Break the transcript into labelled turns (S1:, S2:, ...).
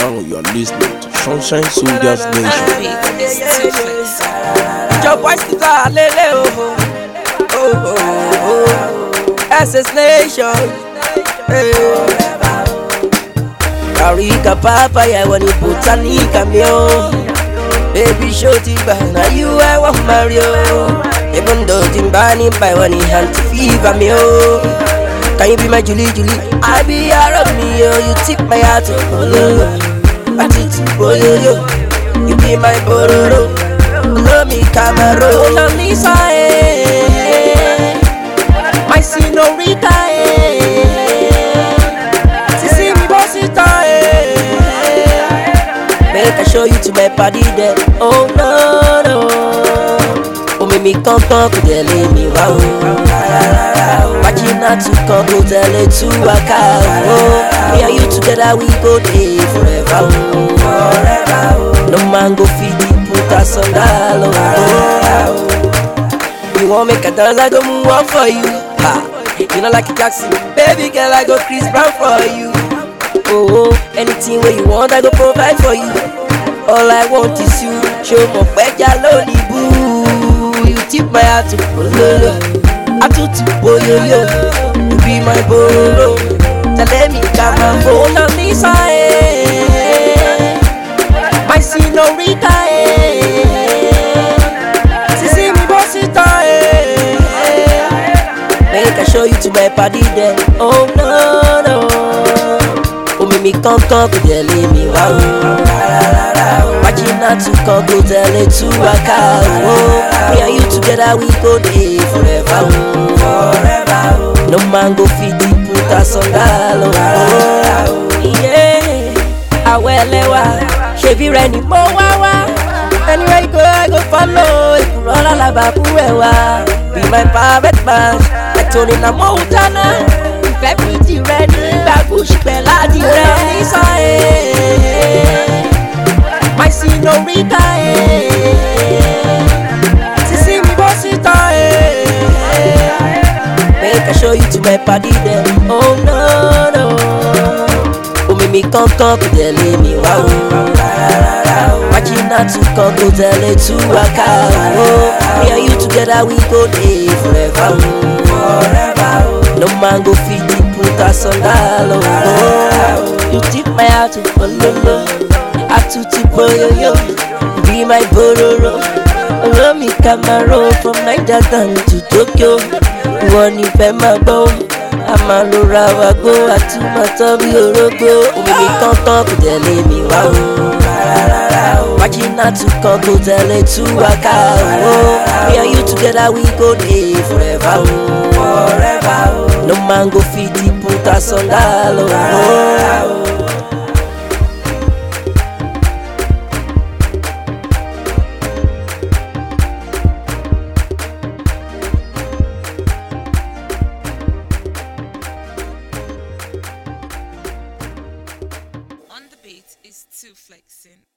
S1: now you are listening to Sunshine Soldiers Nation.
S2: Your voice is a lele oh. SS Nation. Karika papa ya wani botanika mio. Baby shoti bana you I want Mario. Even though timbani by one hand to fever mio. Can you be my Julie? I be out of me, yo. You tip my heart, oh, I did yo. You be my bororo. Love me, Camaro. Love me, my senorita, see me, bossita, make I show you to my party there. Oh, no. Oh, make me come to the me, wow. Not to come go tell it to a cow. Me and you together we go day forever. No man go feed you, put us on the You want make a dance, I go move on for you. You know like a Jackson, baby girl, I go Chris Brown for you. Oh, anything where you want, I go provide for you. All I want is you. Show my back, ya lonely boo. You tip my heart to pull. I do to boy yo, you be my bolo. Tell me come and hold on me my senorita, see me bossita, make I show you to my party there. Oh no, oh me come to the me wow. Not to come go tell it to a cow. Me and you together we go day forever. No man go feed you, put us on the yeah, I will lewa. She be ready more wawa. Anywhere you go, I go follow. You run all about whoever. Be my private man. I told him I'm Montana. If everything ready, babush bella di ready. My senorita, see me bossita, make I show you to my party there. Oh no, oh me come to the me wow. Watching not to come to the to a cow. Me and you together we go day forever. No man go feed you, put us on the You tip my heart to follow. I tutti boyo, be my bororo. Love me Camaro from Niger down to Tokyo. One if I'm a bow, I'm a lora wago. I to my tummy orogo. Me come talk to the me wow. Watching not to come to tell it to a cow. Me and you together we go day forever. No man go feed you, put us on the
S3: On the beat is 2 Flexing.